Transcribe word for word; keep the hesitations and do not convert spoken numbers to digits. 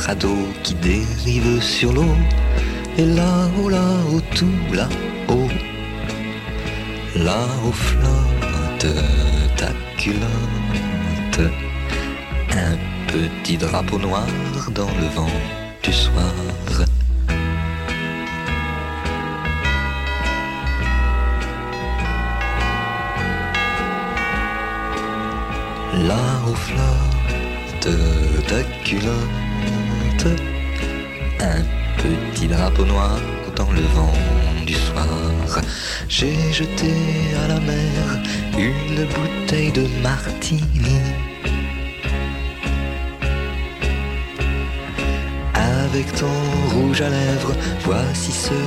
radeau qui dérive sur l'eau. Et là-haut, là-haut, tout là-haut, là-haut flotte ta culotte, un petit drapeau noir dans le vent du soir. Là-haut flotte ta culotte, un petit drapeau noir dans le vent du soir. J'ai jeté à la mer une bouteille de martini. Avec ton rouge à lèvres, voici ce